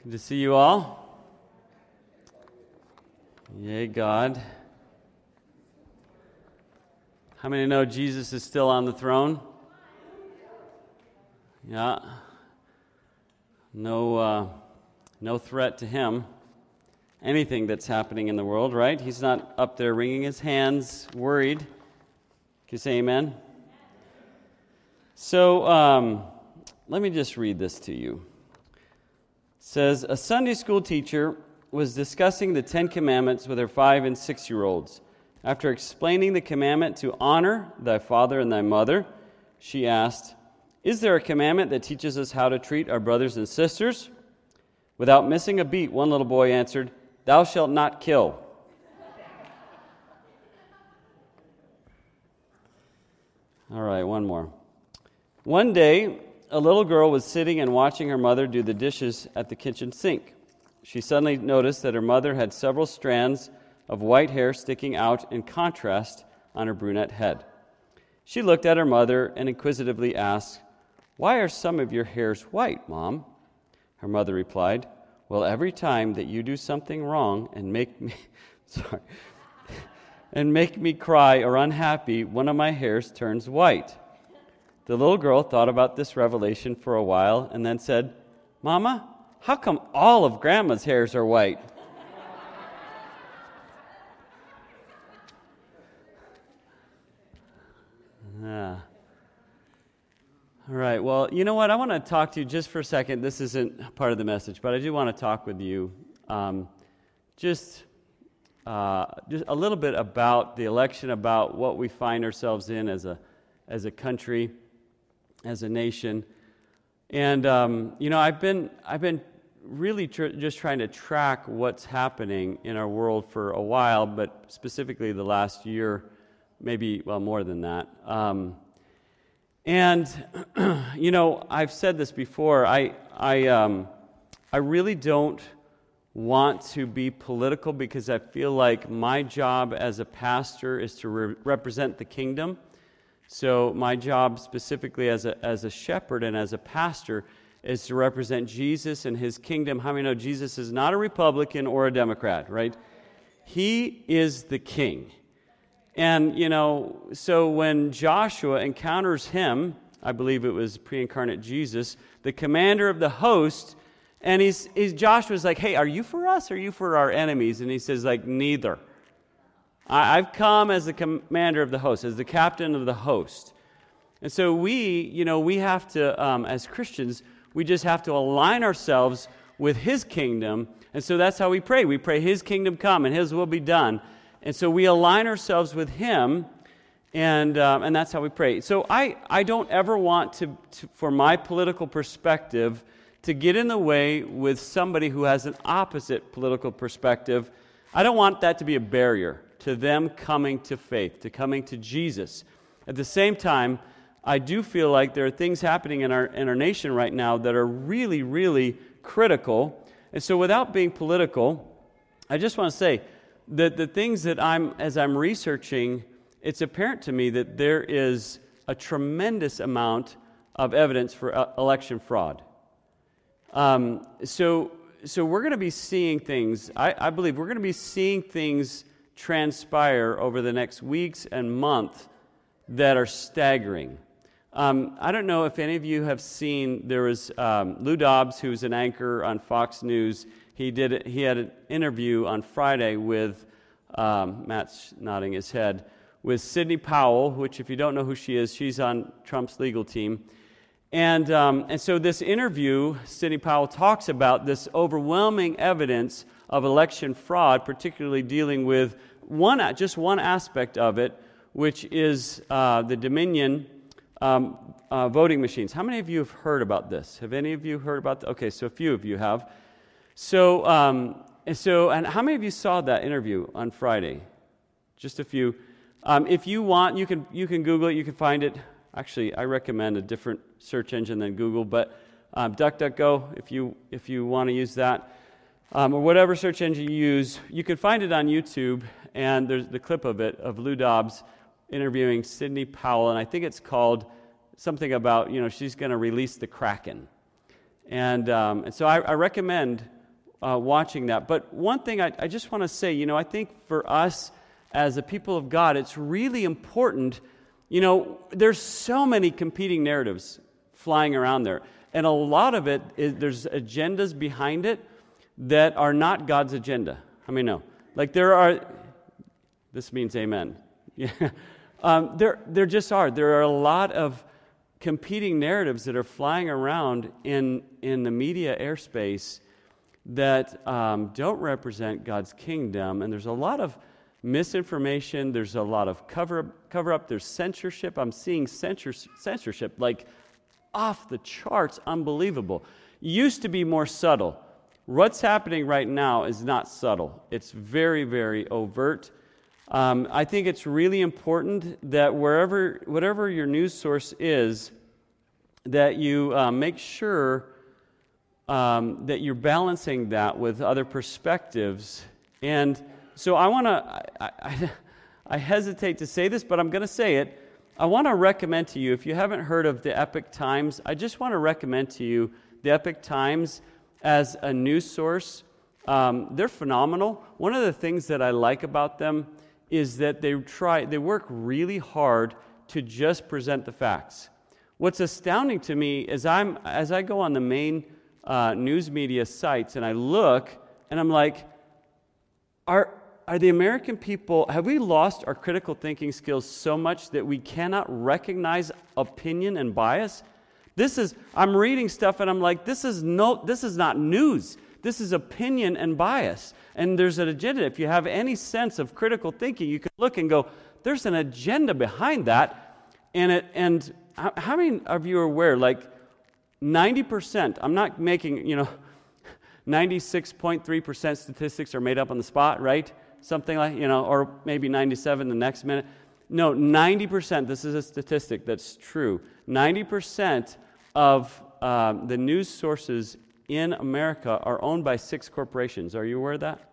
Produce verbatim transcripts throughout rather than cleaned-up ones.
Good to see you all. Yay, God. How many know Jesus is still on the throne? Yeah. No, uh, no threat to him. Anything that's happening in the world, right? He's not up there wringing his hands, worried. Can you say amen? So, um, let me just read this to you. It says, a Sunday school teacher was discussing the Ten Commandments with her five and six-year-olds. After explaining the commandment to honor thy father and thy mother, she asked, is there a commandment that teaches us how to treat our brothers and sisters? Without missing a beat, one little boy answered, thou shalt not kill. All right, one more. One day, a little girl was sitting and watching her mother do the dishes at the kitchen sink. She suddenly noticed that her mother had several strands of white hair sticking out in contrast on her brunette head. She looked at her mother and inquisitively asked, why are some of your hairs white, Mom? Her mother replied, well, every time that you do something wrong and make me sorry, and make me cry or unhappy, one of my hairs turns white. The little girl thought about this revelation for a while and then said, Mama, how come all of Grandma's hairs are white? Yeah. All right, well, you know what? I want to talk to you just for a second. This isn't part of the message, but I do want to talk with you um, just, uh, just a little bit about the election, about what we find ourselves in as a as a country, as a nation. And, um, you know, I've been I've been really tr- just trying to track what's happening in our world for a while, but specifically the last year, maybe, well, more than that. Um, and, you know, I've said this before, I, I, um, I really don't want to be political because I feel like my job as a pastor is to re- represent the kingdom. So my job specifically as a as a shepherd and as a pastor is to represent Jesus and his kingdom. How many know Jesus is not a Republican or a Democrat, right? He is the king. And, you know, so when Joshua encounters him, I believe it was pre-incarnate Jesus, the commander of the host, and he's, he's Joshua's like, hey, are you for us or are you for our enemies? And he says, like, neither. I've come as the commander of the host, as the captain of the host. And so we, you know, we have to, um, as Christians, we just have to align ourselves with his kingdom. And so that's how we pray. We pray his kingdom come and his will be done. And so we align ourselves with him, and um, and that's how we pray. So I, I don't ever want to, to, for my political perspective, to get in the way with somebody who has an opposite political perspective. I don't want that to be a barrier to them coming to faith, to coming to Jesus. At the same time, I do feel like there are things happening in our in our nation right now that are really, really critical. And so without being political, I just want to say that the things that I'm, as I'm researching, it's apparent to me that there is a tremendous amount of evidence for uh, election fraud. Um, so, so we're going to be seeing things, I, I believe we're going to be seeing things transpire over the next weeks and months that are staggering. Um, I don't know if any of you have seen, there was um, Lou Dobbs, who's an anchor on Fox News. He did. He had an interview on Friday with, um, Matt's nodding his head, with Sidney Powell, which if you don't know who she is, she's on Trump's legal team. And um, and so this interview, Sidney Powell talks about this overwhelming evidence of election fraud, particularly dealing with one, just one aspect of it, which is uh, the Dominion um, uh, voting machines. How many of you have heard about this? Have any of you heard about this? Okay, so a few of you have. So, um, and so, and how many of you saw that interview on Friday? Just a few. Um, if you want, you can you can Google it. You can find it. Actually, I recommend a different search engine than Google, but um, DuckDuckGo, if you if you want to use that, um, or whatever search engine you use, you can find it on YouTube. And there's the clip of it of Lou Dobbs interviewing Sidney Powell, and I think it's called something about, you know, she's going to release the Kraken. And um, and so I, I recommend uh, watching that. But one thing I, I just want to say, you know, I think for us as a people of God, it's really important. You know, there's so many competing narratives flying around there. And a lot of it, is, there's agendas behind it that are not God's agenda. How many know? Like there are, this means amen. Yeah. Um, there, there just are. There are a lot of competing narratives that are flying around in, in the media airspace that um, don't represent God's kingdom. And there's a lot of misinformation. There's a lot of cover, cover up. There's censorship. I'm seeing censor, censorship like off the charts, unbelievable. Used to be more subtle. What's happening right now is not subtle. It's very, very overt. Um, I think it's really important that wherever, whatever your news source is, that you uh, make sure um, that you're balancing that with other perspectives. And so I want to, I, I, I hesitate to say this, but I'm going to say it. I want to recommend to you, if you haven't heard of the Epoch Times, I just want to recommend to you the Epoch Times as a news source. Um, they're phenomenal. One of the things that I like about them is that they try, they work really hard to just present the facts. What's astounding to me is I'm, as I go on the main uh, news media sites and I look, and I'm like, are Are the American people, have we lost our critical thinking skills so much that we cannot recognize opinion and bias? This is, I'm reading stuff and I'm like, this is no, this is not news. This is opinion and bias. And there's an agenda. If you have any sense of critical thinking, you can look and go, there's an agenda behind that. And it, and how, how many of you are aware, like ninety percent, I'm not making, you know, ninety-six point three percent statistics are made up on the spot, right? Something like, you know, or maybe ninety-seven the next minute. No, ninety percent, this is a statistic that's true. ninety percent of um, the news sources in America are owned by six corporations. Are you aware of that?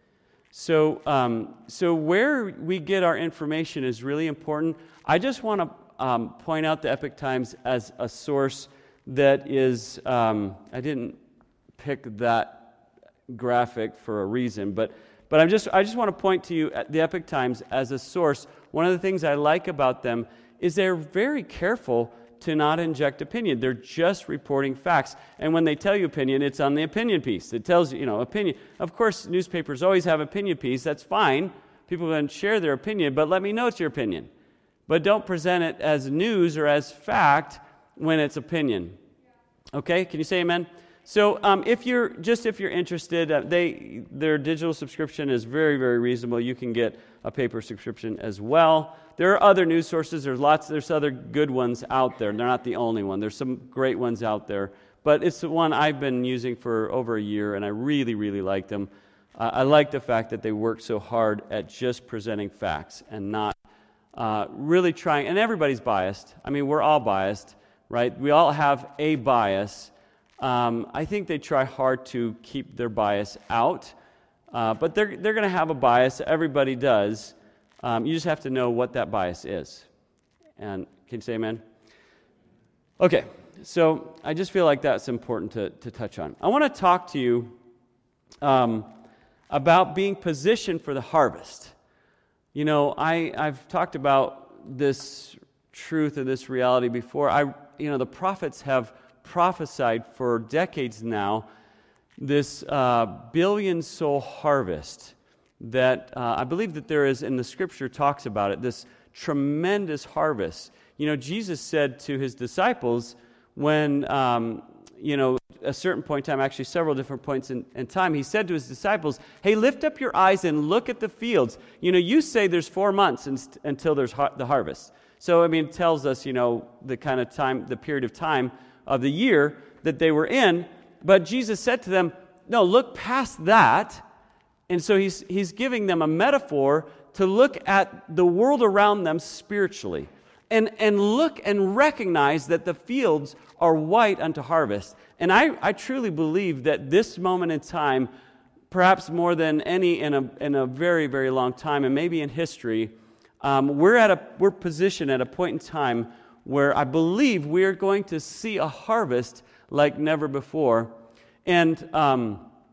So, um, so where we get our information is really important. I just want to um, point out the Epoch Times as a source that is, um, I didn't pick that graphic for a reason, but But I'm just, I just want to point to you at the Epoch Times as a source. One of the things I like about them is they're very careful to not inject opinion. They're just reporting facts. And when they tell you opinion, it's on the opinion piece. It tells you, you know, opinion. Of course, newspapers always have opinion piece. That's fine. People can share their opinion, but let me know it's your opinion. But don't present it as news or as fact when it's opinion. Okay? Can you say amen? So um, if you're just if you're interested, uh, they their digital subscription is very, very reasonable. You can get a paper subscription as well. There are other news sources. There's lots. There's other good ones out there. They're not the only one. There's some great ones out there, but it's the one I've been using for over a year, and I really, really like them. Uh, I like the fact that they work so hard at just presenting facts and not uh, really trying. And everybody's biased. I mean, we're all biased, right? We all have a bias. Um, I think they try hard to keep their bias out, uh, but they're they're going to have a bias. Everybody does. Um, you just have to know what that bias is. And can you say amen? Okay, so I just feel like that's important to, to touch on. I want to talk to you um, about being positioned for the harvest. You know, I, I've talked about this truth and this reality before. I, you know, the prophets have prophesied for decades now this uh, billion soul harvest that uh, I believe that there is, and the scripture talks about it, this tremendous harvest. You know, Jesus said to his disciples when, um, you know, a certain point in time, actually several different points in, in time, he said to his disciples, hey, lift up your eyes and look at the fields. You know, you say there's four months in, until there's har- the harvest. So, I mean, it tells us, you know, the kind of time, the period of time of the year that they were in. But Jesus said to them, no, look past that. And so he's he's giving them a metaphor to look at the world around them spiritually. And and look and recognize that the fields are white unto harvest. And I, I truly believe that this moment in time, perhaps more than any in a in a very, very long time, and maybe in history, um, we're at a we're positioned at a point in time where I believe we're going to see a harvest like never before. And um,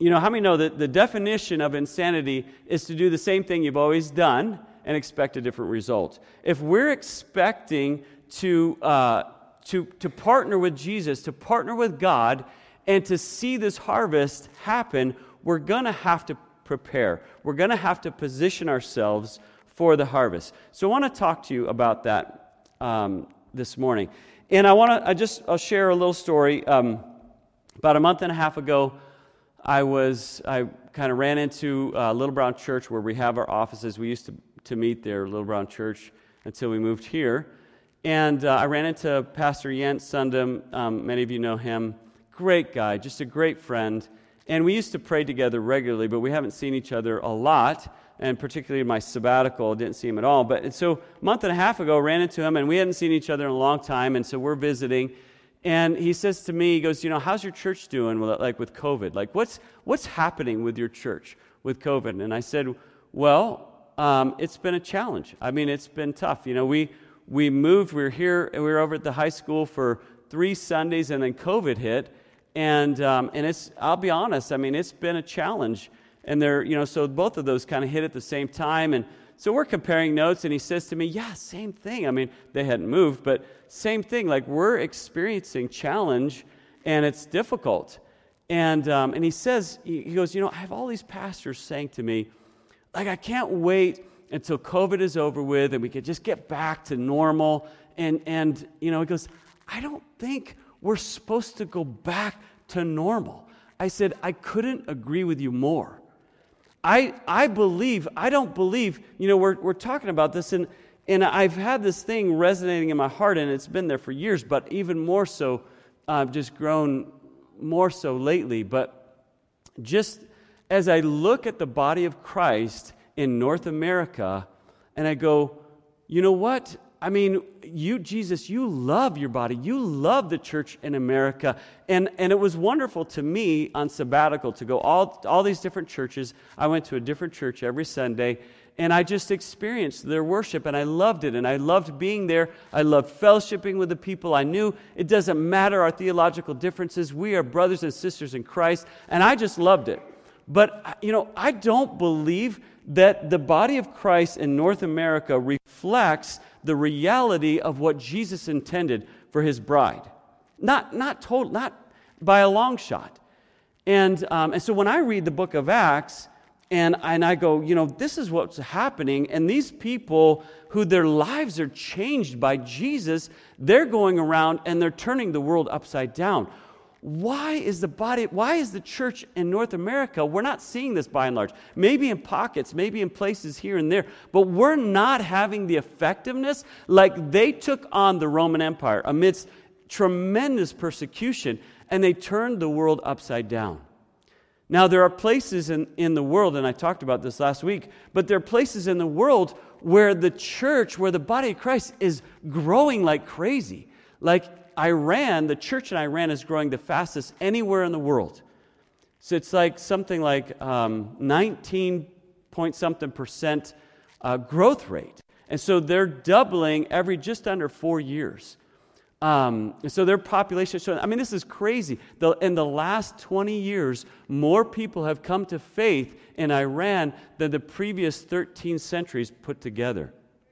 you know, how many know that the definition of insanity is to do the same thing you've always done and expect a different result? If we're expecting to uh, to to partner with Jesus, to partner with God, and to see this harvest happen, we're going to have to prepare. We're going to have to position ourselves for the harvest. So I want to talk to you about that um, this morning. And I want to, I just, I'll share a little story. Um, about a month and a half ago, I was, I kind of ran into uh, Little Brown Church where we have our offices. We used to, to meet there, Little Brown Church, until we moved here. And uh, I ran into Pastor Jens Sundum. Um, many of you know him. Great guy, just a great friend. And we used to pray together regularly, but we haven't seen each other a lot. And particularly in my sabbatical, didn't see him at all. But and so a month and a half ago, ran into him, and we hadn't seen each other in a long time. And so we're visiting. And he says to me, he goes, you know, how's your church doing with, like with COVID? Like, what's what's happening with your church with COVID? And I said, well, um, it's been a challenge. I mean, it's been tough. You know, we we moved. We were here. We were over at the high school for three Sundays, and then COVID hit. And um, and it's, I'll be honest, I mean, it's been a challenge. And they're, you know, so both of those kind of hit at the same time. And so we're comparing notes, and he says to me, yeah, same thing. I mean, they hadn't moved, but same thing. Like, we're experiencing challenge, and it's difficult. And um, and he says, he, he goes, you know, I have all these pastors saying to me, like, I can't wait until COVID is over with, and we could just get back to normal. And, and you know, he goes, I don't think we're supposed to go back to normal. I said, I couldn't agree with you more. I I believe, I don't believe, you know, we're we're talking about this, and, and I've had this thing resonating in my heart, and it's been there for years, but even more so, I've uh, just grown more so lately. But just as I look at the body of Christ in North America, and I go, you know what? I mean, you, Jesus, you love your body. You love the church in America. And and it was wonderful to me on sabbatical to go all, all these different churches. I went to a different church every Sunday, and I just experienced their worship, and I loved it, and I loved being there. I loved fellowshipping with the people. I knew it doesn't matter our theological differences. We are brothers and sisters in Christ, and I just loved it. But, you know, I don't believe that the body of Christ in North America reflects the reality of what Jesus intended for his bride. Not not total, not by a long shot. And um, and so when I read the book of Acts, and, and I go, you know, this is what's happening, and these people who their lives are changed by Jesus, they're going around and they're turning the world upside down. Why is the body, why is the church in North America, we're not seeing this by and large. Maybe in pockets, maybe in places here and there, but we're not having the effectiveness like they took on the Roman Empire amidst tremendous persecution, and they turned the world upside down. Now, there are places in, in the world, and I talked about this last week, but there are places in the world where the church, where the body of Christ is growing like crazy. Like Iran, the church in Iran is growing the fastest anywhere in the world. So it's like something like um, nineteen point something percent uh, growth rate. And so they're doubling every just under four years. Um, and so their population, so, I mean, this is crazy. The, in the last twenty years, more people have come to faith in Iran than the previous thirteen centuries put together.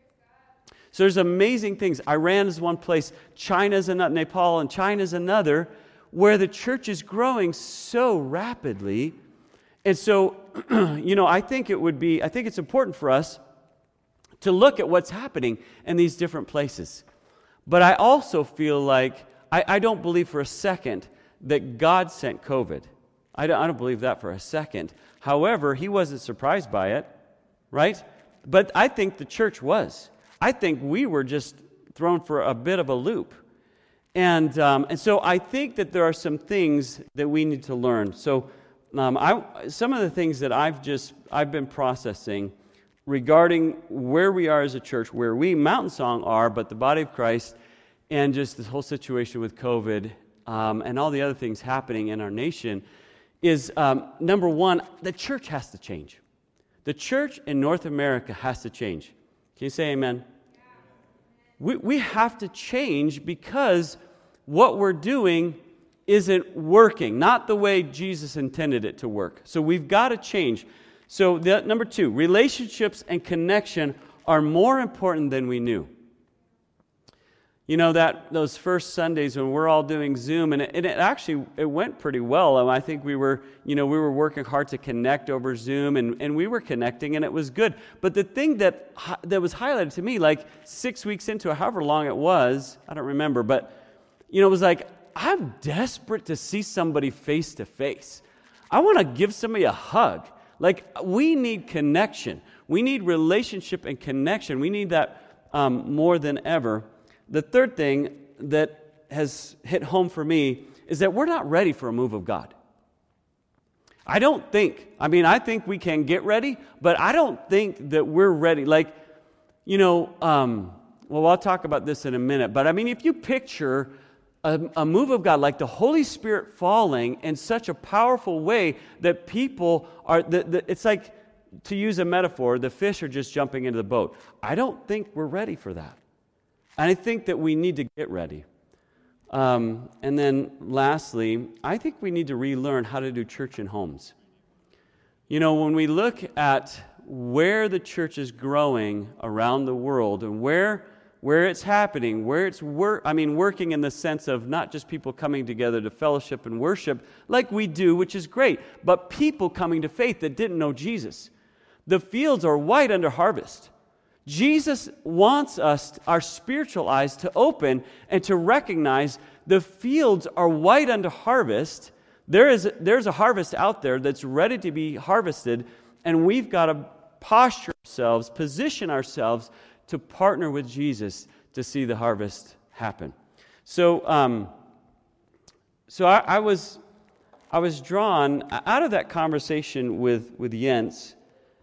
So there's amazing things. Iran is one place, China's another, Nepal and China's another, where the church is growing so rapidly. And so, you know, I think it would be, I think it's important for us to look at what's happening in these different places. But I also feel like, I, I don't believe for a second that God sent COVID. I don't, I don't believe that for a second. However, he wasn't surprised by it, right? But I think the church was. I think we were just thrown for a bit of a loop. And um, and so I think that there are some things that we need to learn. So um, I, some of the things that I've just, I've been processing regarding where we are as a church, where we, Mountain Song, are, but the body of Christ, and just this whole situation with COVID um, and all the other things happening in our nation, is um, number one, the church has to change. The church in North America has to change. Can you say amen? We we have to change because what we're doing isn't working, not the way Jesus intended it to work. So we've got to change. So the, number two, relationships and connection are more important than we knew. You know, that those first Sundays when we're all doing Zoom, and it, and it actually, it went pretty well. Um, I think we were, you know, we were working hard to connect over Zoom, and, and we were connecting, and it was good. But the thing that that was highlighted to me, like six weeks into it, however long it was, I don't remember, but, you know, it was like, I'm desperate to see somebody face to face. I want to give somebody a hug. Like, we need connection. We need relationship and connection. We need that um, more than ever. The third thing that has hit home for me is that we're not ready for a move of God. I don't think, I mean, I think we can get ready, but I don't think that we're ready. Like, you know, um, well, I'll talk about this in a minute, but I mean, if you picture a, a move of God, like the Holy Spirit falling in such a powerful way that people are, the, the, it's like, to use a metaphor, the fish are just jumping into the boat. I don't think we're ready for that. And I think that we need to get ready. Um, and then lastly, I think we need to relearn how to do church in homes. You know, when we look at where the church is growing around the world and where where it's happening, where it's work, I mean, working in the sense of not just people coming together to fellowship and worship like we do, which is great, but people coming to faith that didn't know Jesus. The fields are white under harvest. Jesus wants us, our spiritual eyes, to open and to recognize the fields are white unto harvest. There is, there's a harvest out there that's ready to be harvested, and we've got to posture ourselves, position ourselves to partner with Jesus to see the harvest happen. So, um, so I, I was, I was drawn out of that conversation with with Jens.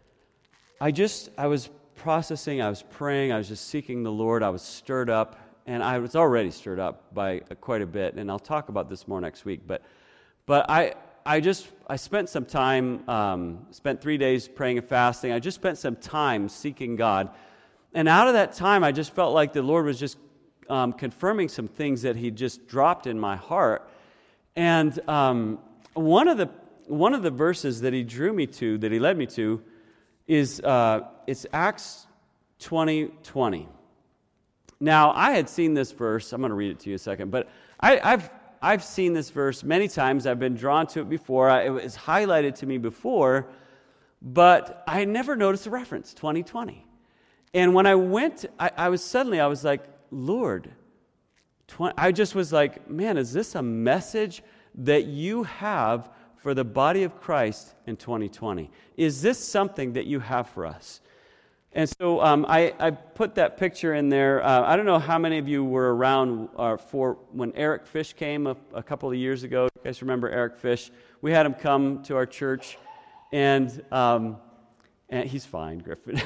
I just, I was. processing, I was praying, I was just seeking the Lord, I was stirred up, and I was already stirred up by quite a bit, and I'll talk about this more next week, but but I I just, I spent some time, um, spent three days praying and fasting, I just spent some time seeking God, and out of that time, I just felt like the Lord was just um, confirming some things that He just dropped in my heart, and um, one of the one of the verses that He drew me to, that He led me to, is uh, it's Acts twenty twenty. Now, I had seen this verse. I'm going to read it to you a second, but I, I've I've seen this verse many times. I've been drawn to it before. I, it was highlighted to me before, but I had never noticed the reference, twenty twenty. And when I went, I, I was suddenly, I was like, Lord, twenty, I just was like, man, is this a message that you have for the body of Christ in twenty twenty? Is this something that you have for us? And so um, I, I put that picture in there. Uh, I don't know how many of you were around uh, for when Eric Fish came a, a couple of years ago. You guys remember Eric Fish? We had him come to our church, and, um, and he's fine, Griffin.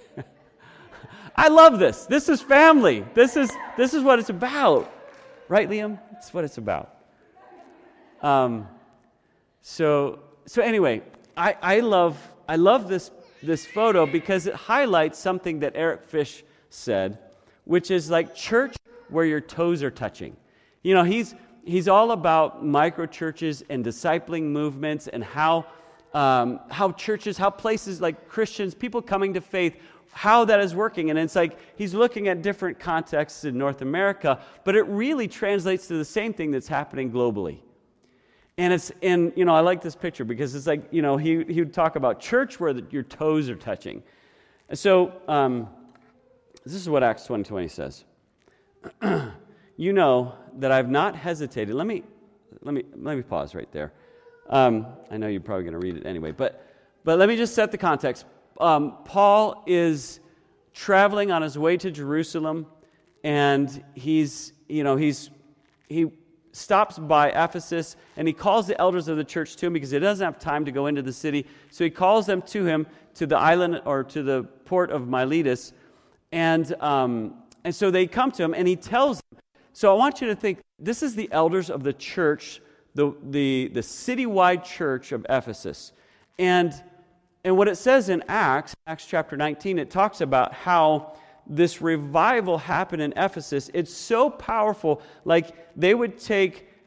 I love this. This is family. This is this is what it's about. Right, Liam? That's what it's about. Um. So so anyway, I, I love I love this this photo because it highlights something that Eric Fish said, which is like church where your toes are touching. You know, he's he's all about micro churches and discipling movements and how um, how churches, how places like Christians, people coming to faith, how that is working. And it's like he's looking at different contexts in North America, but it really translates to the same thing that's happening globally. And it's, and you know, I like this picture because it's like, you know, he he would talk about church where the, your toes are touching. And so um, this is what Acts twenty twenty says. You know that I've not hesitated. Let me let me let me pause right there. Um, I know you're probably going to read it anyway, but but let me just set the context. Um, Paul is traveling on his way to Jerusalem, and he's you know he's he. stops by Ephesus, and he calls the elders of the church to him because he doesn't have time to go into the city. So he calls them to him to the island or to the port of Miletus, and um, and so they come to him, and he tells them. So I want you to think, this is the elders of the church, the the the citywide church of Ephesus, and and what it says in Acts, Acts chapter nineteen, it talks about how this revival happened in Ephesus. It's so powerful, like they would take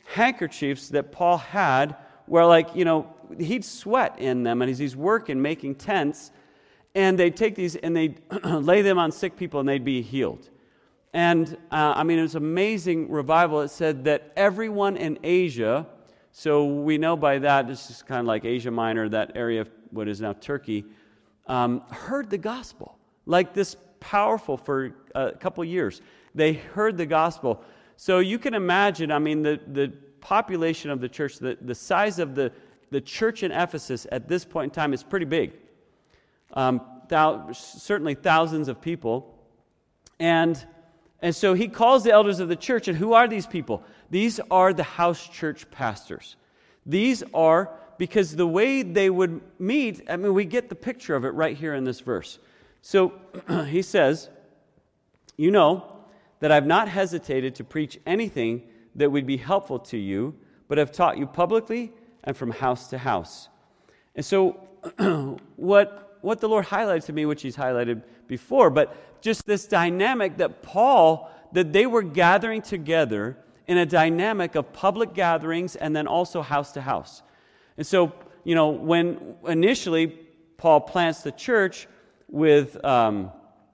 handkerchiefs that Paul had where, like, you know, he'd sweat in them, and as he's working, making tents, and they'd take these and they'd lay them on sick people, and they'd be healed. And, uh, I mean, it was amazing revival. It said that everyone in Asia, so we know by that, this is kind of like Asia Minor, that area of what is now Turkey, um, heard the gospel. Like this powerful for a couple years. They heard the gospel. So you can imagine, I mean, the, the population of the church, the, the size of the, the church in Ephesus at this point in time is pretty big. Um, thou, certainly thousands of people. And, and so he calls the elders of the church, and who are these people? These are the house church pastors. These are, because the way they would meet, I mean, we get the picture of it right here in this verse. So he says, you know that I've not hesitated to preach anything that would be helpful to you, but have taught you publicly and from house to house. And so what, what the Lord highlighted to me, which he's highlighted before, but just this dynamic that Paul, that they were gathering together in a dynamic of public gatherings and then also house to house. And so, you know, when initially Paul plants the church with um,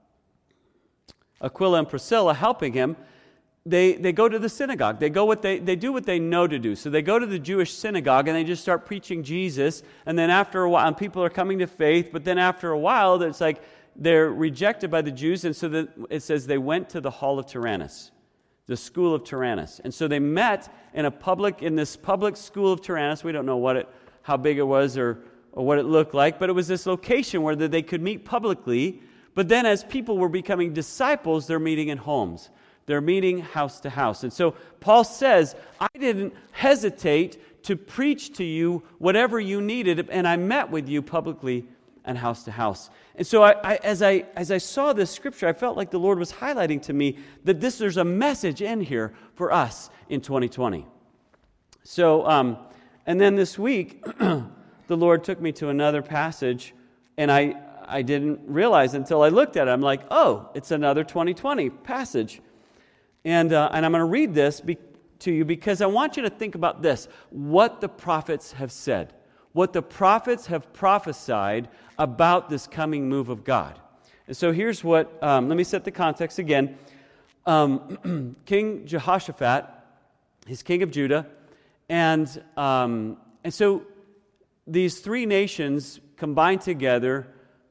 Aquila and Priscilla helping him, they, they go to the synagogue. They go what they they do what they know to do. So they go to the Jewish synagogue and they just start preaching Jesus. And then after a while, and people are coming to faith. But then after a while, it's like they're rejected by the Jews. And so the, it says they went to the hall of Tyrannus, the school of Tyrannus. And so they met in a public in this public school of Tyrannus. We don't know what it, how big it was or or what it looked like, but it was this location where they could meet publicly. But then as people were becoming disciples, they're meeting in homes. They're meeting house to house. And so Paul says, I didn't hesitate to preach to you whatever you needed, and I met with you publicly and house to house. And so I, I, as I as I saw this scripture, I felt like the Lord was highlighting to me that this there's a message in here for us in twenty twenty. So, um, and then this week, the Lord took me to another passage, and I, I didn't realize until I looked at it. I'm like, oh, it's another twenty twenty passage. And, uh, and I'm going to read this be, to you because I want you to think about this, what the prophets have said, what the prophets have prophesied about this coming move of God. And so here's what, um, let me set the context again. Um, King Jehoshaphat, he's king of Judah, and um, and so these three nations combine together,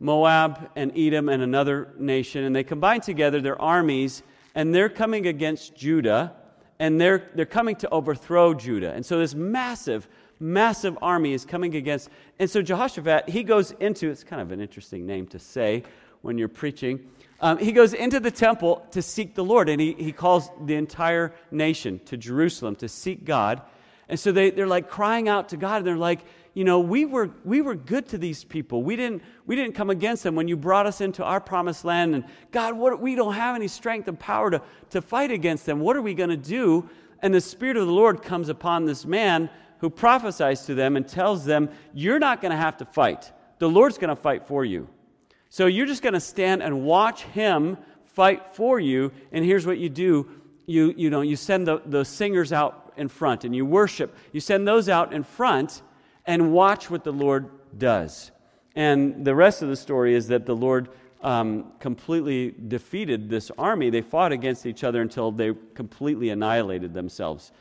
Moab and Edom and another nation, and they combine together their armies, and they're coming against Judah, and they're they're coming to overthrow Judah. And so this massive, massive army is coming against, and so Jehoshaphat, he goes into, it's kind of an interesting name to say when you're preaching, um, he goes into the temple to seek the Lord, and he, he calls the entire nation to Jerusalem to seek God. And so they, they're like crying out to God, and they're like, you know, we were we were good to these people. We didn't we didn't come against them when you brought us into our promised land. And God, what, we don't have any strength and power to, to fight against them. What are we going to do? And the Spirit of the Lord comes upon this man who prophesies to them and tells them, you're not going to have to fight. The Lord's going to fight for you. So you're just going to stand and watch Him fight for you. And here's what you do. You, you know, you send the, the singers out in front and you worship. You send those out in front and watch what the Lord does. And the rest of the story is that the Lord um, completely defeated this army. They fought against each other until they completely annihilated themselves.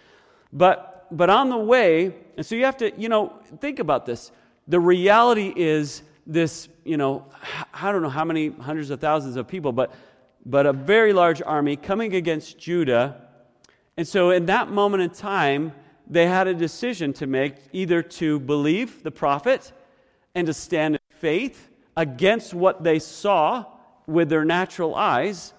But but on the way, and so you have to, you know, think about this. The reality is this, you know, I don't know how many hundreds of thousands of people, but but a very large army coming against Judah. And so in that moment in time, they had a decision to make, either to believe the prophet and to stand in faith against what they saw with their natural eyes,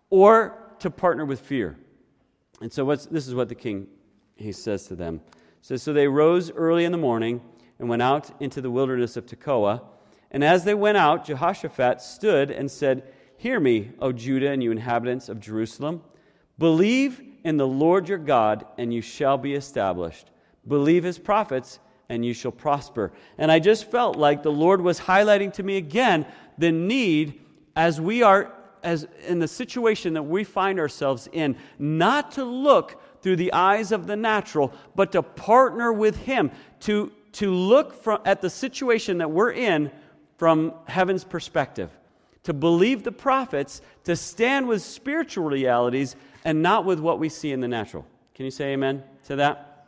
or to partner with fear. And so what's, this is what the king, he says to them. He says, so they rose early in the morning and went out into the wilderness of Tekoa. And as they went out, Jehoshaphat stood and said, hear me, O Judah and you inhabitants of Jerusalem. Believe in the Lord your God, and you shall be established. Believe His prophets, and you shall prosper. And I just felt like the Lord was highlighting to me again the need, as we are, as in the situation that we find ourselves in, not to look through the eyes of the natural, but to partner with Him, to, to look from, at the situation that we're in from heaven's perspective, to believe the prophets, to stand with spiritual realities and not with what we see in the natural. Can you say amen to that?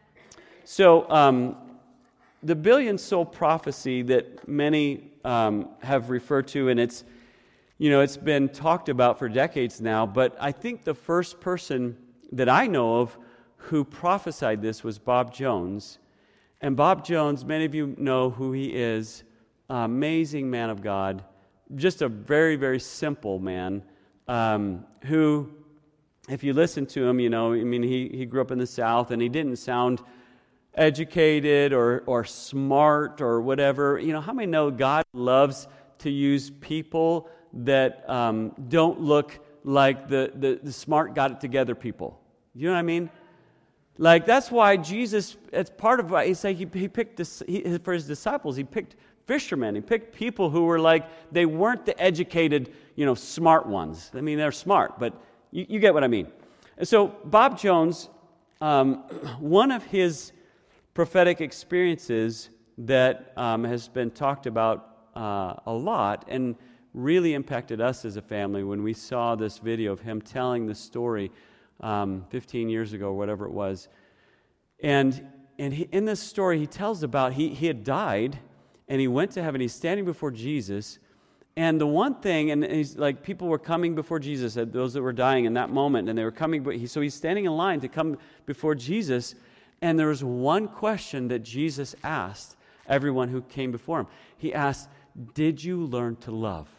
So, um, the billion soul prophecy that many um, have referred to, and it's, you know, it's been talked about for decades now, but I think the first person that I know of who prophesied this was Bob Jones. And Bob Jones, many of you know who he is, amazing man of God, just a very, very simple man, um, who, if you listen to him, you know, I mean, he, he grew up in the South, and he didn't sound educated or, or smart or whatever. You know, how many know God loves to use people that um, don't look like the, the, the smart, got-it-together people? You know what I mean? Like, that's why Jesus, it's part of why he's like, he, he picked this, he, for his disciples, he picked fishermen. He picked people who were like, they weren't the educated, you know, smart ones. I mean, they're smart, but you, you get what I mean. And so Bob Jones, um, one of his prophetic experiences that um, has been talked about uh, a lot and really impacted us as a family when we saw this video of him telling the story um, fifteen years ago, whatever it was. And and he, in this story, he tells about he, he had died, and he went to heaven. He's standing before Jesus. And the one thing, and he's like, people were coming before Jesus, those that were dying in that moment, and they were coming, but he, so he's standing in line to come before Jesus, and there was one question that Jesus asked everyone who came before him. He asked, did you learn to love?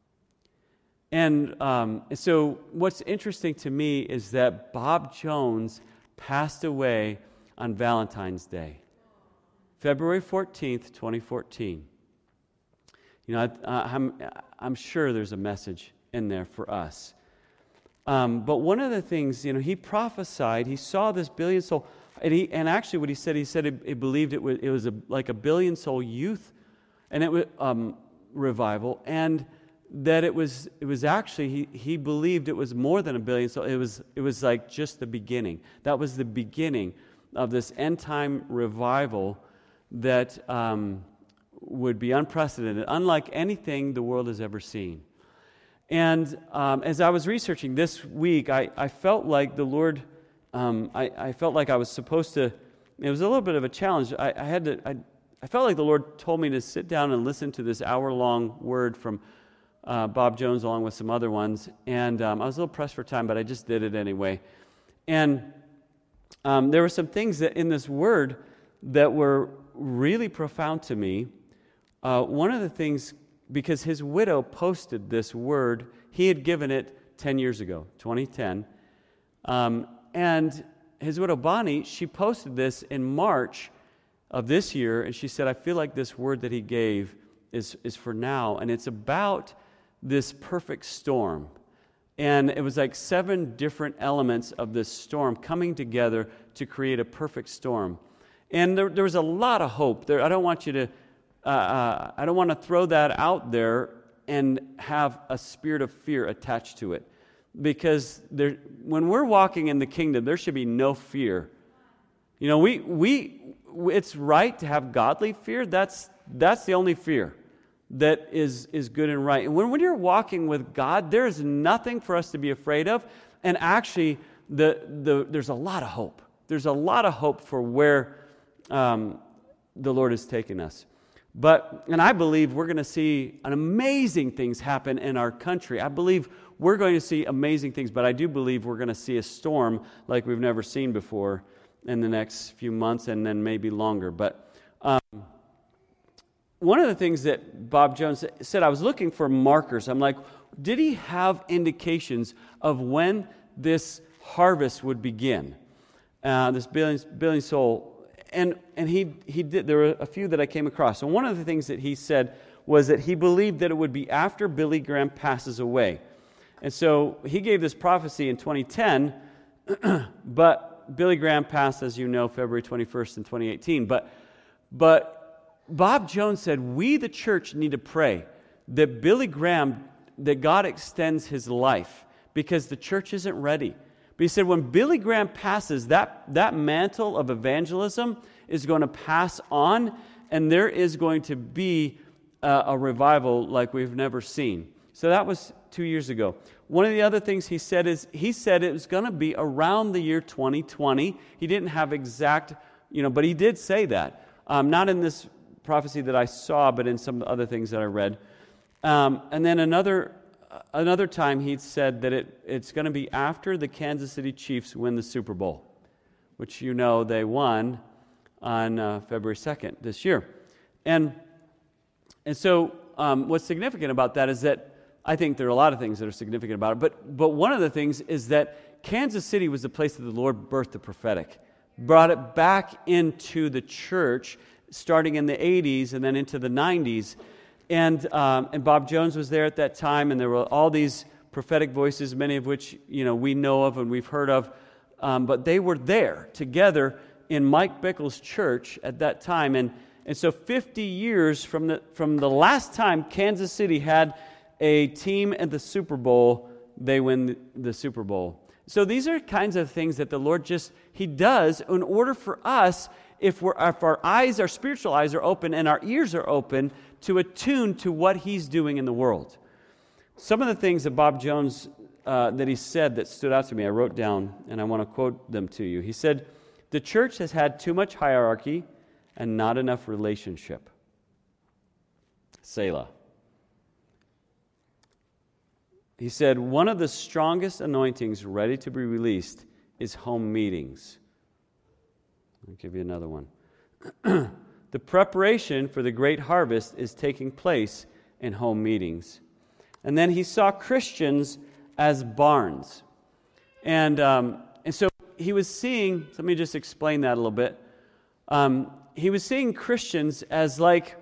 And um, so what's interesting to me is that Bob Jones passed away on Valentine's Day, February fourteenth, twenty fourteen. You know, I, I'm, I'm sure there's a message in there for us. Um, but one of the things, you know, he prophesied, he saw this billion soul, and, he, and actually what he said, he said he, he believed it was, it was a, like a billion soul youth, and it was um, revival, and that it was it was actually, he, he believed it was more than a billion soul. It was, it was like just the beginning. That was the beginning of this end-time revival that um, would be unprecedented, unlike anything the world has ever seen. And um, as I was researching this week, I, I felt like the Lord, um, I, I felt like I was supposed to, it was a little bit of a challenge. I, I had to, I, I felt like the Lord told me to sit down and listen to this hour-long word from uh, Bob Jones along with some other ones. And um, I was a little pressed for time, but I just did it anyway. And um, there were some things that in this word that were really profound to me. Uh, one of the things, because his widow posted this word, he had given it ten years ago, twenty ten. Um, and his widow, Bonnie, she posted this in March of this year, and she said, I feel like this word that he gave is, is for now, and it's about this perfect storm. And it was like seven different elements of this storm coming together to create a perfect storm. And there, there was a lot of hope there. I don't want you to Uh, uh, I don't want to throw that out there and have a spirit of fear attached to it. Because there, when we're walking in the kingdom, there should be no fear. You know, we we it's right to have godly fear. That's that's the only fear that is, is good and right. And when, when you're walking with God, there is nothing for us to be afraid of. And actually, the the there's a lot of hope. There's a lot of hope for where um, the Lord has taken us. But, and I believe we're going to see an amazing things happen in our country. I believe we're going to see amazing things, but I do believe we're going to see a storm like we've never seen before in the next few months and then maybe longer. But um, one of the things that Bob Jones said, I was looking for markers. I'm like, did he have indications of when this harvest would begin? Uh, this billion, billion soul. And and he he did. There were a few that I came across. And one of the things that he said was that he believed that it would be after Billy Graham passes away. And so he gave this prophecy in twenty ten, but Billy Graham passed, as you know, February twenty-first in twenty eighteen. But but Bob Jones said, we, the church, need to pray that Billy Graham, that God extends his life, because the church isn't ready. But he said when Billy Graham passes, that, that mantle of evangelism is going to pass on, and there is going to be a, a revival like we've never seen. So that was two years ago. One of the other things he said is, he said it was going to be around the year twenty twenty. He didn't have exact, you know, but he did say that. Um, not in this prophecy that I saw, but in some other things that I read. Um, and then another another time he said that it, it's going to be after the Kansas City Chiefs win the Super Bowl, which you know they won on uh, February second this year. And, and so um, what's significant about that is that I think there are a lot of things that are significant about it, but, but one of the things is that Kansas City was the place that the Lord birthed the prophetic, brought it back into the church starting in the eighties and then into the nineties. And um, and Bob Jones was there at that time, and there were all these prophetic voices, many of which you know we know of and we've heard of, um, but they were there together in Mike Bickle's church at that time. And and so fifty years from the from the last time Kansas City had a team at the Super Bowl, they win the, the Super Bowl. So these are kinds of things that the Lord just, He does in order for us, if we're if our eyes, our spiritual eyes are open and our ears are open, to attune to what He's doing in the world. Some of the things that Bob Jones, uh, that he said that stood out to me, I wrote down, and I want to quote them to you. He said, "The church has had too much hierarchy and not enough relationship." Selah. He said, "One of the strongest anointings ready to be released is home meetings." I'll give you another one. "The preparation for the great harvest is taking place in home meetings." And then he saw Christians as barns. And um, and so he was seeing, let me just explain that a little bit. Um, he was seeing Christians as like,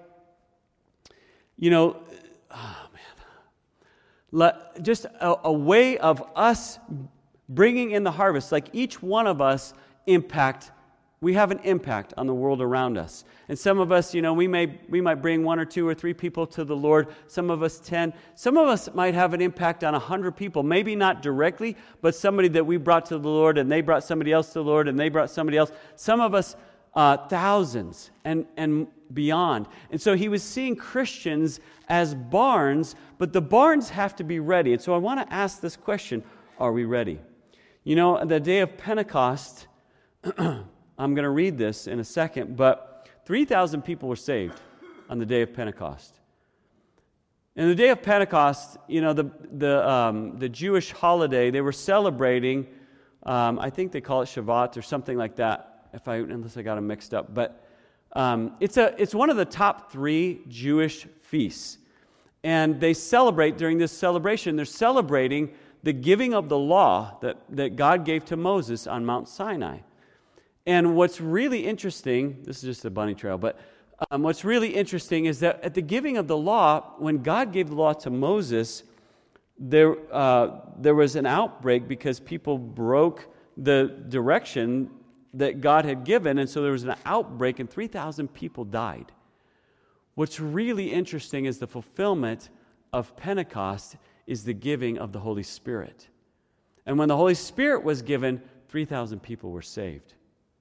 you know, oh man, just a, a way of us bringing in the harvest, like each one of us impact. We have an impact on the world around us. And some of us, you know, we may we might bring one or two or three people to the Lord. Some of us ten. Some of us might have an impact on a hundred people. Maybe not directly, but somebody that we brought to the Lord, and they brought somebody else to the Lord, and they brought somebody else. Some of us, uh, thousands and, and beyond. And so he was seeing Christians as barns, but the barns have to be ready. And so I want to ask this question, are we ready? You know, the day of Pentecost, I'm going to read this in a second, but three thousand people were saved on the day of Pentecost. And the day of Pentecost, you know, the the um, the Jewish holiday, they were celebrating, um, I think they call it Shavuot or something like that, if I unless I got them mixed up. But um, it's a it's one of the top three Jewish feasts. And they celebrate, during this celebration, they're celebrating the giving of the law that, that God gave to Moses on Mount Sinai. And what's really interesting, this is just a bunny trail, but um, what's really interesting is that at the giving of the law, when God gave the law to Moses, there uh, there was an outbreak because people broke the direction that God had given, and so there was an outbreak, and three thousand people died. What's really interesting is the fulfillment of Pentecost is the giving of the Holy Spirit. And when the Holy Spirit was given, three thousand people were saved.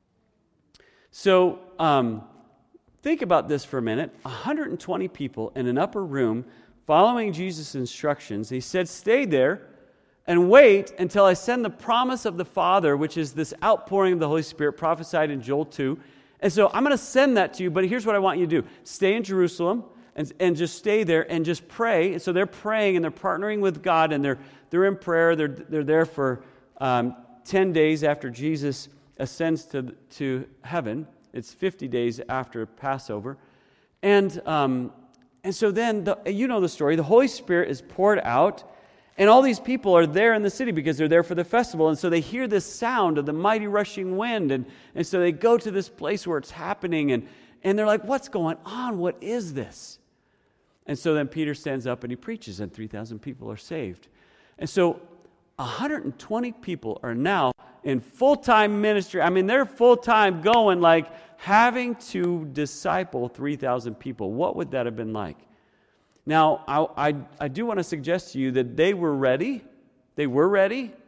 So um, think about this for a minute. one hundred twenty people in an upper room following Jesus' instructions. He said, "Stay there and wait until I send the promise of the Father," which is this outpouring of the Holy Spirit prophesied in Joel two. And so I'm going to send that to you, but here's what I want you to do. Stay in Jerusalem and, and just stay there and just pray. And so they're praying and they're partnering with God, and they're they're in prayer. They're, they're there for um, ten days after Jesus ascends to to heaven. It's fifty days after Passover, and um, and so then the, you know the story. The Holy Spirit is poured out, and all these people are there in the city because they're there for the festival, and so they hear this sound of the mighty rushing wind, and and so they go to this place where it's happening, and and they're like, "What's going on? What is this?" And so then Peter stands up and he preaches, and three thousand people are saved, and so one hundred twenty people are now in full-time ministry. I mean, they're full-time going, like having to disciple three thousand people. What would that have been like? Now, I, I, I do want to suggest to you that they were ready. They were ready.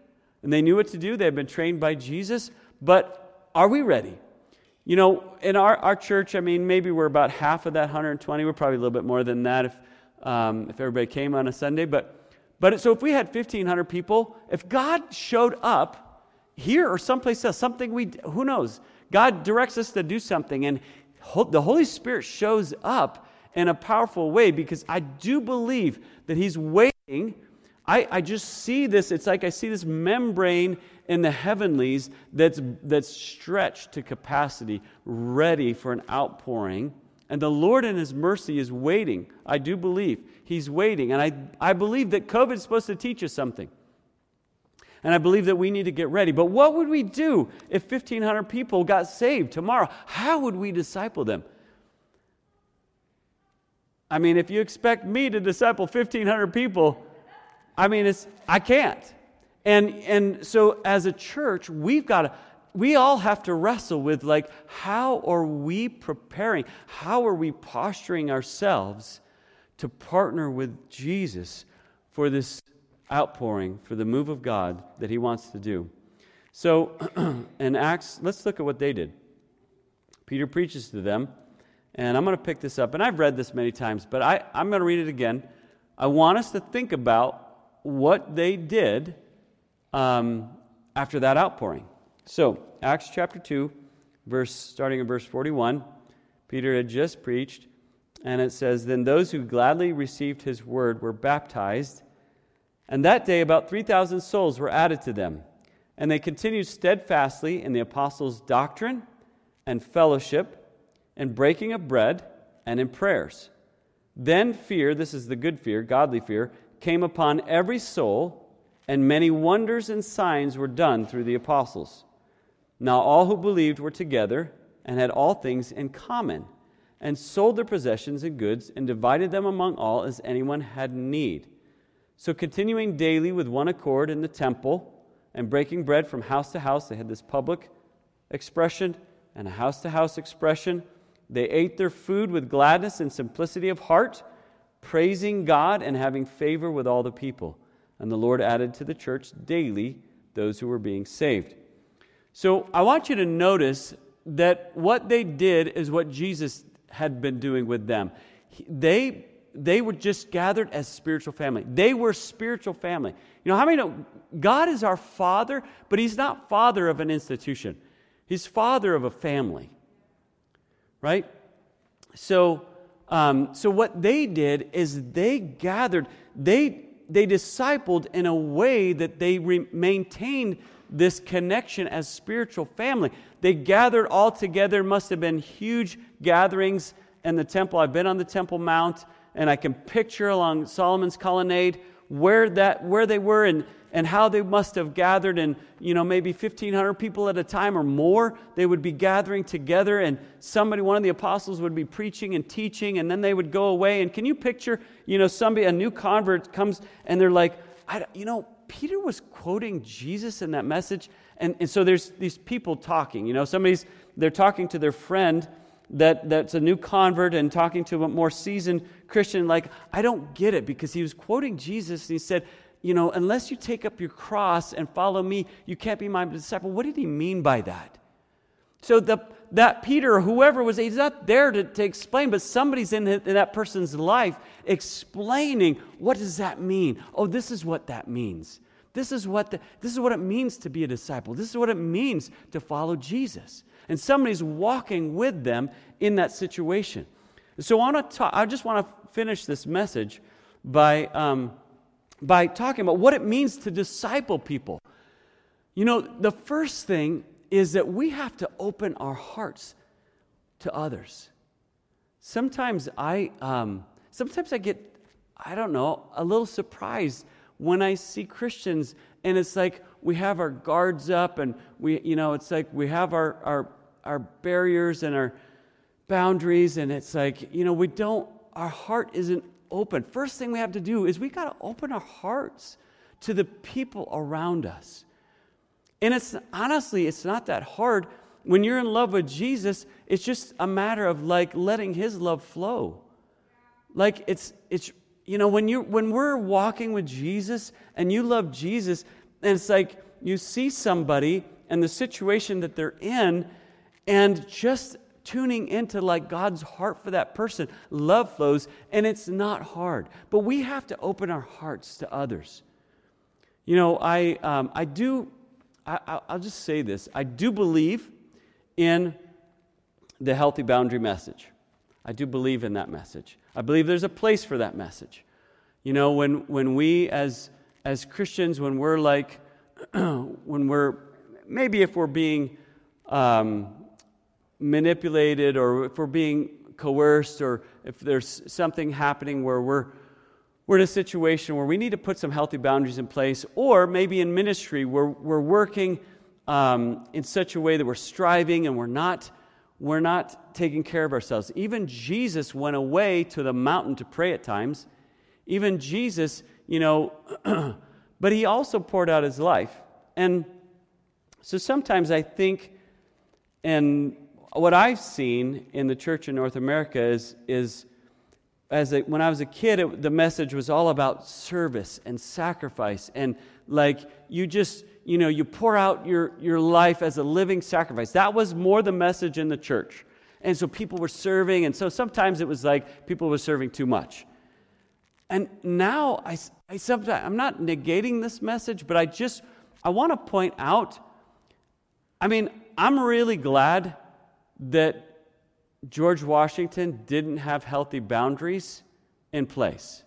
and they knew what to do. They had been trained by Jesus. But are we ready? You know, in our, our church, I mean, maybe we're about half of that one hundred twenty. We're probably a little bit more than that if um, if everybody came on a Sunday. But but so if we had fifteen hundred people, if God showed up here or someplace else, something we, who knows? God directs us to do something, and the Holy Spirit shows up in a powerful way, because I do believe that He's waiting. I, I just see this, it's like I see this membrane in the heavenlies that's that's stretched to capacity, ready for an outpouring. And the Lord in His mercy is waiting. I do believe He's waiting. And I, I believe that COVID is supposed to teach us something. And I believe that we need to get ready. But what would we do if fifteen hundred people got saved tomorrow? How would we disciple them? I mean, if you expect me to disciple fifteen hundred people, I mean, it's I can't. And and so as a church, we've got to, we all have to wrestle with, like, how are we preparing? How are we posturing ourselves to partner with Jesus for this outpouring, for the move of God that He wants to do? So in Acts, let's look at what they did. Peter preaches to them, and I'm going to pick this up. And I've read this many times, but I, I'm going to read it again. I want us to think about what they did um, after that outpouring. So, Acts chapter two, verse starting in verse forty-one, Peter had just preached, and it says, "Then those who gladly received his word were baptized, and that day about three thousand souls were added to them. And they continued steadfastly in the apostles' doctrine and fellowship, and breaking of bread, and in prayers. Then fear," this is the good fear, godly fear, "came upon every soul, and many wonders and signs were done through the apostles. Now all who believed were together, and had all things in common, and sold their possessions and goods, and divided them among all as anyone had need. So continuing daily with one accord in the temple, and breaking bread from house to house," they had this public expression and a house-to-house expression. "They ate their food with gladness and simplicity of heart, praising God and having favor with all the people. And the Lord added to the church daily those who were being saved." So I want you to notice that what they did is what Jesus had been doing with them. They, they were just gathered as spiritual family. They were spiritual family. You know, how many know God is our Father, but He's not Father of an institution. He's Father of a family. Right? So, um, so what they did is they gathered, they they discipled in a way that they re- maintained this connection as spiritual family. They gathered all together. Must have been huge gatherings in the temple. I've been on the Temple Mount, and I can picture along Solomon's colonnade where that where they were and and how they must have gathered, and you know, maybe fifteen hundred people at a time or more. They would be gathering together, and somebody, one of the apostles, would be preaching and teaching, and then they would go away. And can you picture, you know, somebody, a new convert comes, and they're like, I, you know, Peter was quoting Jesus in that message, and, and so there's these people talking. You know, somebody's they're talking to their friend that that's a new convert, and talking to a more seasoned Christian, like, I don't get it, because he was quoting Jesus, and he said, you know, unless you take up your cross and follow me, you can't be my disciple. What did he mean by that? So the, that Peter or whoever was, he's not there to, to explain, but somebody's in, in that person's life explaining, what does that mean? Oh, this is what that means. This is what the, this is what it means to be a disciple. This is what it means to follow Jesus. And somebody's walking with them in that situation. So I want to talk, I just want to finish this message by um, by talking about what it means to disciple people. You know, the first thing is that we have to open our hearts to others. Sometimes I, um, sometimes I get, I don't know, a little surprised when I see Christians, and it's like we have our guards up, and we, you know, it's like we have our our our barriers and our boundaries, and it's like, you know, we don't, our heart isn't open. First thing we have to do is we got to open our hearts to the people around us. And it's honestly, it's not that hard. When you're in love with Jesus, it's just a matter of like letting His love flow. Like it's it's you know, when you when we're walking with Jesus and you love Jesus, and it's like you see somebody and the situation that they're in, and just tuning into like God's heart for that person, love flows, and it's not hard. But we have to open our hearts to others. You know, I um, I do, I, I'll just say this, I do believe in the healthy boundary message. I do believe in that message. I believe there's a place for that message. You know, when when we as as Christians, when we're like, when we're, maybe if we're being um, manipulated, or if we're being coerced, or if there's something happening where we're we're in a situation where we need to put some healthy boundaries in place, or maybe in ministry where we're working um, in such a way that we're striving and we're not we're not taking care of ourselves. Even Jesus went away to the mountain to pray at times. Even Jesus, you know, but he also poured out his life. And so sometimes I think, and what I've seen in the church in North America is, is as a, when I was a kid, it, the message was all about service and sacrifice, and like you just, you know, you pour out your, your life as a living sacrifice. That was more the message in the church. And so people were serving, and so sometimes it was like people were serving too much. And now I, I sometimes, I'm not negating this message, but I just, I want to point out, I mean, I'm really glad that George Washington didn't have healthy boundaries in place.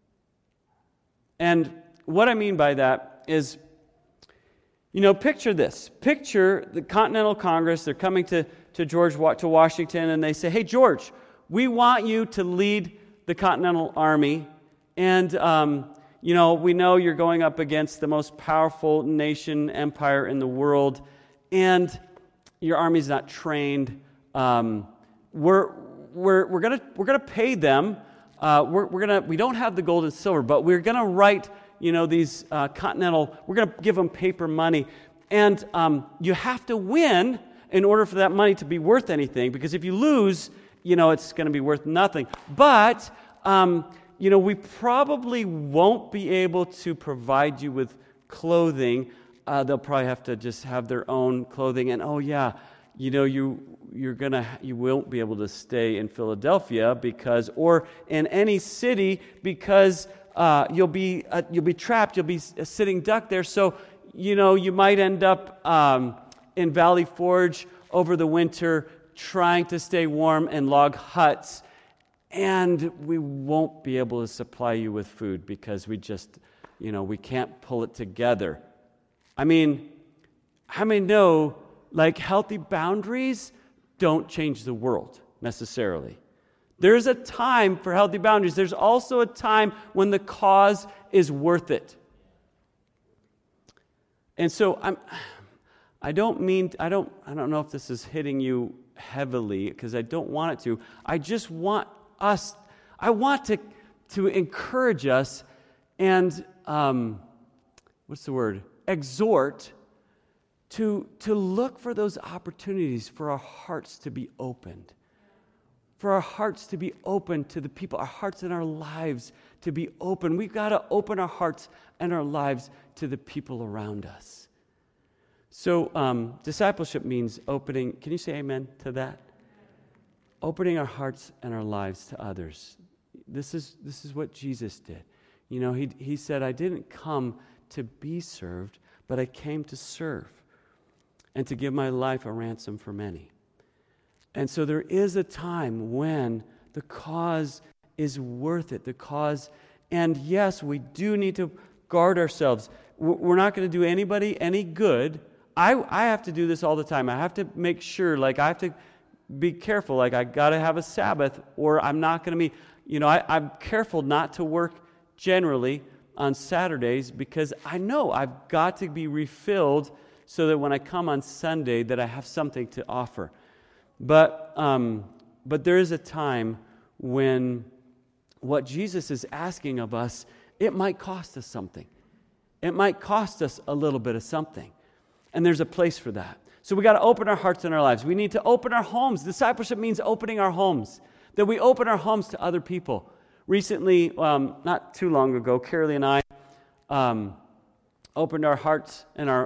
And what I mean by that is, you know, picture this. Picture the Continental Congress. They're coming to, to George to Washington, and they say, "Hey, George, we want you to lead the Continental Army, and um, you know, we know you're going up against the most powerful nation, empire in the world, and your army's not trained. Um, we're we're we're gonna we're gonna pay them. Uh, we're we're gonna we don't have the gold and silver, but we're gonna write, you know, these uh, Continental. We're gonna give them paper money, and um, you have to win in order for that money to be worth anything. Because if you lose, you know, it's going to be worth nothing. But um, you know, we probably won't be able to provide you with clothing. Uh, they'll probably have to just have their own clothing. And oh yeah, you know, you you're gonna you won't be able to stay in Philadelphia because, or in any city, because uh, you'll be uh, you'll be trapped. You'll be a sitting duck there. So you know, you might end up um, in Valley Forge over the winter, trying to stay warm in log huts. And we won't be able to supply you with food because we just, you know, we can't pull it together. I mean, how many know, like, healthy boundaries don't change the world necessarily? There's a time for healthy boundaries. There's also a time when the cause is worth it. And so I'm, I don't mean, I don't, I don't know if this is hitting you heavily because I don't want it to. I just want us, I want to, to encourage us and, um, what's the word? Exhort to, to look for those opportunities for our hearts to be opened. For our hearts to be open to the people, our hearts and our lives to be open. We've got to open our hearts and our lives to the people around us. So um, discipleship means opening, can you say amen to that? Opening our hearts and our lives to others. This is this is what Jesus did. You know, he he said, I didn't come to be served, but I came to serve and to give my life a ransom for many. And so there is a time when the cause is worth it. The cause, and yes, we do need to guard ourselves. We're not going to do anybody any good. I I have to do this all the time. I have to make sure, like I have to be careful. Like I got to have a Sabbath, or I'm not going to be. You know, I, I'm careful not to work generally on Saturdays because I know I've got to be refilled so that when I come on Sunday that I have something to offer. But um, but there is a time when what Jesus is asking of us, it might cost us something. It might cost us a little bit of something. And there's a place for that. So we got to open our hearts and our lives. We need to open our homes. Discipleship means opening our homes. That we open our homes to other people. Recently, um, not too long ago, Carolee and I um, opened our hearts and our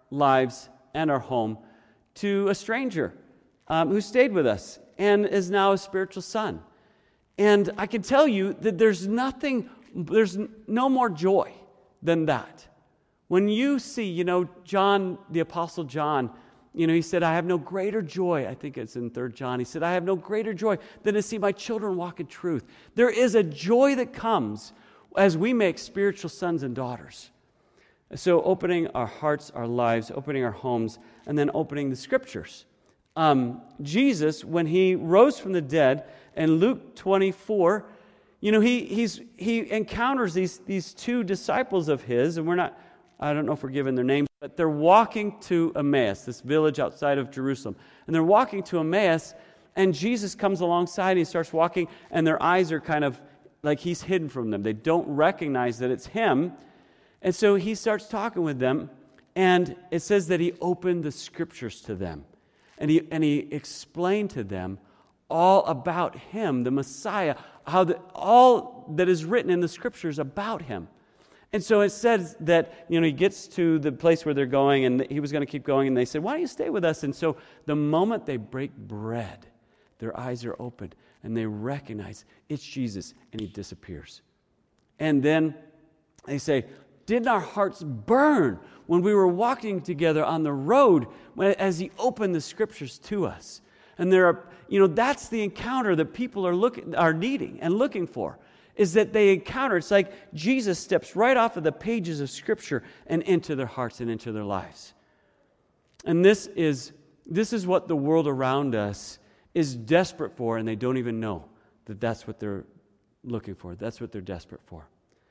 lives and our home to a stranger um, who stayed with us and is now a spiritual son. And I can tell you that there's nothing, there's no more joy than that. When you see, you know, John, the Apostle John, you know, he said, I have no greater joy. I think it's in Third John. He said, I have no greater joy than to see my children walk in truth. There is a joy that comes as we make spiritual sons and daughters. So opening our hearts, our lives, opening our homes, and then opening the Scriptures. Um, Jesus, when he rose from the dead, in Luke twenty-four, you know, he he's he encounters these, these two disciples of his, and we're not, I don't know if we're given their names, but they're walking to Emmaus, this village outside of Jerusalem. And they're walking to Emmaus, and Jesus comes alongside, and he starts walking, and their eyes are kind of like he's hidden from them. They don't recognize that it's him. And so he starts talking with them, and it says that he opened the Scriptures to them. And he, and he explained to them all about him, the Messiah, how the, all that is written in the Scriptures about him. And so it says that, you know, he gets to the place where they're going, and he was going to keep going, and they said, why don't you stay with us? And so the moment they break bread, their eyes are opened, and they recognize it's Jesus, and he disappears. And then they say, didn't our hearts burn when we were walking together on the road when, as he opened the Scriptures to us? And there are, you know, that's the encounter that people are looking, are needing and looking for, is that they encounter. It's like Jesus steps right off of the pages of Scripture and into their hearts and into their lives. And this is this is what the world around us is desperate for, and they don't even know that that's what they're looking for. That's what they're desperate for.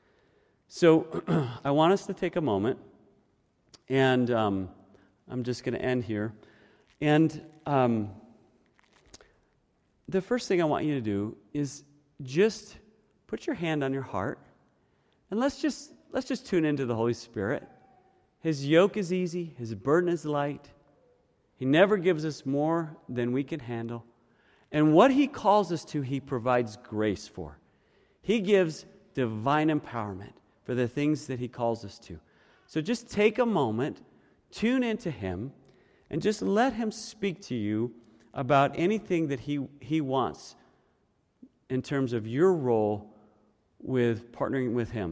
So I want us to take a moment, and um, I'm just going to end here. And um, the first thing I want you to do is just put your hand on your heart, and let's just let's just tune into the Holy Spirit. His yoke is easy, his burden is light. He never gives us more than we can handle. And what he calls us to, he provides grace for. He gives divine empowerment for the things that he calls us to. So just take a moment, tune into him, and just let him speak to you about anything that he, he wants in terms of your role with partnering with him.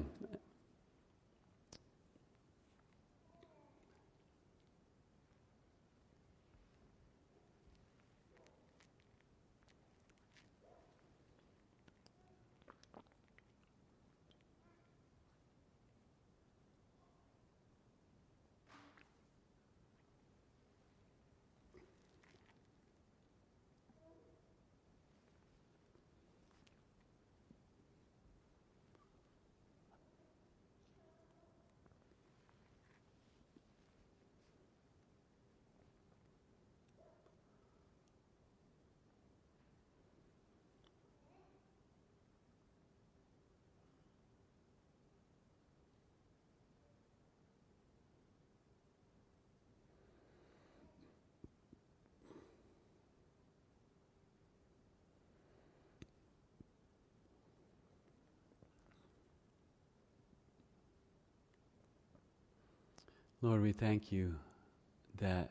Lord, we thank you that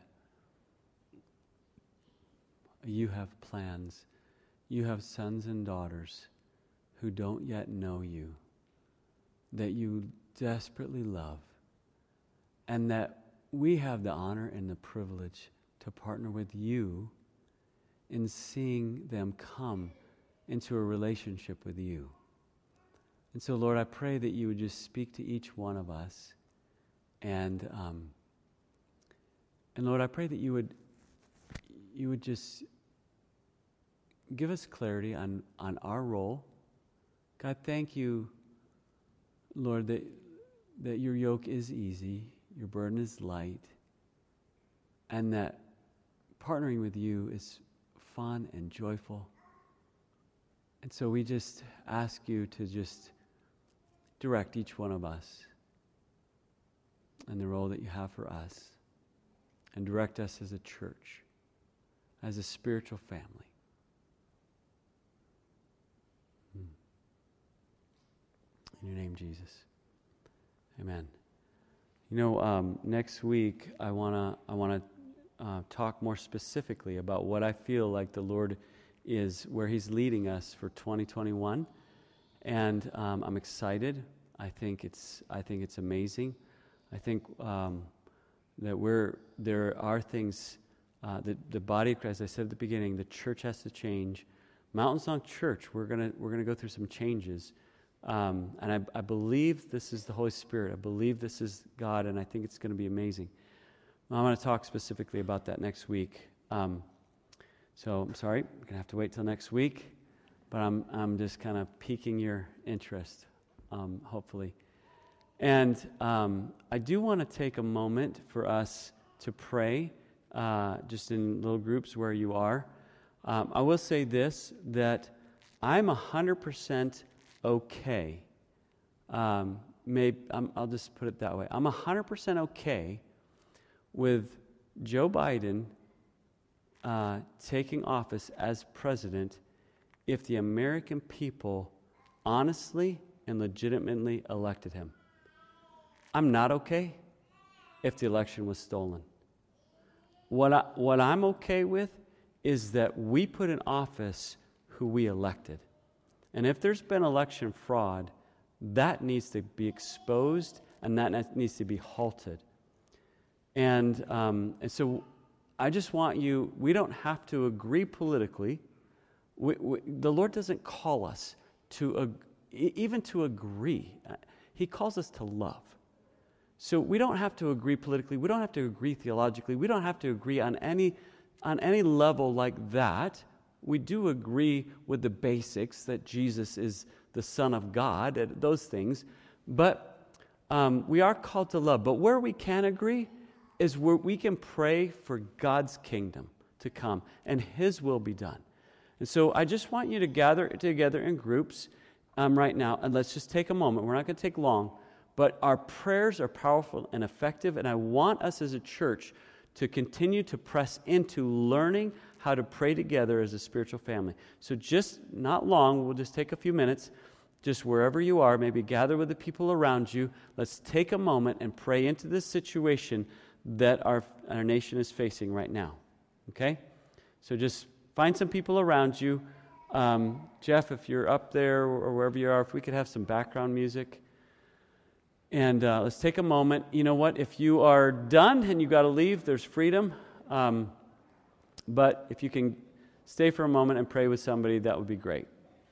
you have plans. You have sons and daughters who don't yet know you, that you desperately love, and that we have the honor and the privilege to partner with you in seeing them come into a relationship with you. And so, Lord, I pray that you would just speak to each one of us. And um, and Lord, I pray that you would you would just give us clarity on, on our role. God, thank you, Lord, that that your yoke is easy, your burden is light, and that partnering with you is fun and joyful. And so we just ask you to just direct each one of us and the role that you have for us, and direct us as a church, as a spiritual family. In your name, Jesus. Amen. You know, um, next week I wanna I wanna uh, talk more specifically about what I feel like the Lord is, where He's leading us for twenty twenty-one, and um, I'm excited. I think it's I think it's amazing. I think um, that we're there are things uh, that the body of Christ. As I said at the beginning, the church has to change. Mountain Song Church, we're gonna we're gonna go through some changes. Um, and I, I believe this is the Holy Spirit. I believe this is God, and I think it's going to be amazing. I'm going to talk specifically about that next week. Um, so I'm sorry, we're going to have to wait till next week, but I'm I'm just kind of piquing your interest, um, hopefully. And um, I do want to take a moment for us to pray, uh, just in little groups where you are. Um, I will say this, that I'm one hundred percent okay. Um, maybe I'm, I'll just put it that way. I'm one hundred percent okay with Joe Biden uh, taking office as president if the American people honestly and legitimately elected him. I'm not okay if the election was stolen. What I, what I'm okay with is that we put in office who we elected. And if there's been election fraud, that needs to be exposed and that needs to be halted. And, um, and so I just want you, we don't have to agree politically. We, we, the Lord doesn't call us to, ag- even to agree. He calls us to love. So we don't have to agree politically. We don't have to agree theologically. We don't have to agree on any, on any level like that. We do agree with the basics that Jesus is the Son of God, and those things, but um, we are called to love. But where we can agree is where we can pray for God's kingdom to come and His will be done. And so I just want you to gather together in groups um, right now, and let's just take a moment. We're not going to take long, but our prayers are powerful and effective, and I want us as a church to continue to press into learning how to pray together as a spiritual family. So just not long, we'll just take a few minutes, just wherever you are, maybe gather with the people around you. Let's take a moment and pray into this situation that our, our nation is facing right now. Okay? So just find some people around you. Um, Jeff, if you're up there or wherever you are, if we could have some background music. And uh, let's take a moment. You know what? If you are done and you got to leave, there's freedom. Um, but if you can stay for a moment and pray with somebody, that would be great.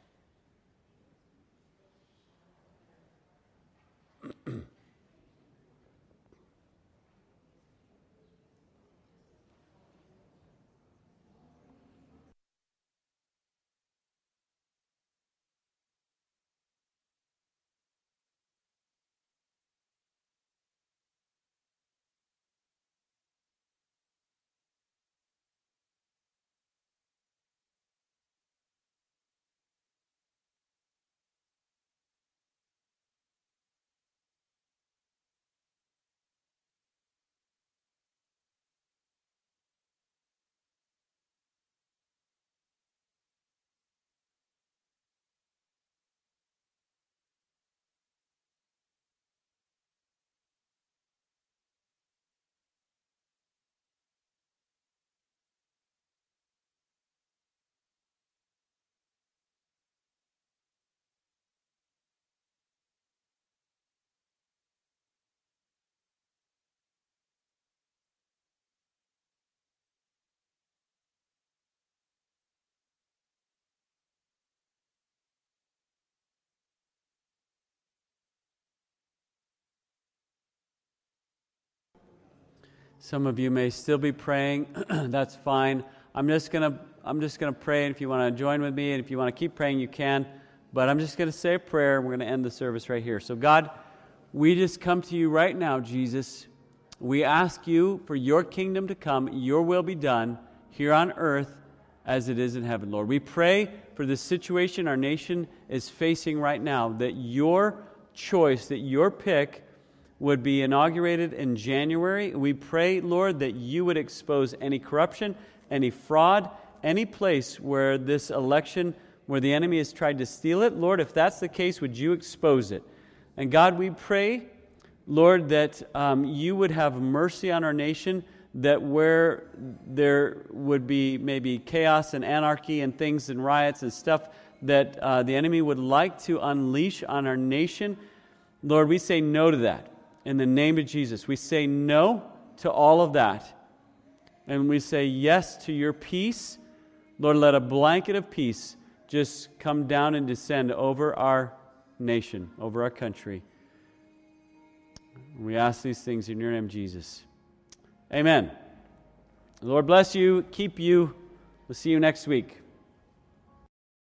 Some of you may still be praying. That's fine. I'm just gonna I'm just gonna pray, and if you want to join with me, and if you want to keep praying, you can. But I'm just gonna say a prayer, and we're gonna end the service right here. So God, we just come to you right now, Jesus. We ask you for your kingdom to come, your will be done here on earth as it is in heaven, Lord. We pray for the situation our nation is facing right now, that your choice, that your pick would be inaugurated in January. We pray, Lord, that you would expose any corruption, any fraud, any place where this election, where the enemy has tried to steal it. Lord, if that's the case, would you expose it? And God, we pray Lord, that um, you would have mercy on our nation, that where there would be maybe chaos and anarchy and things and riots and stuff that uh, the enemy would like to unleash on our nation, Lord, we say no to that. In the name of Jesus, we say no to all of that. And we say yes to your peace. Lord, let a blanket of peace just come down and descend over our nation, over our country. We ask these things in your name, Jesus. Amen. The Lord bless you, keep you. We'll see you next week.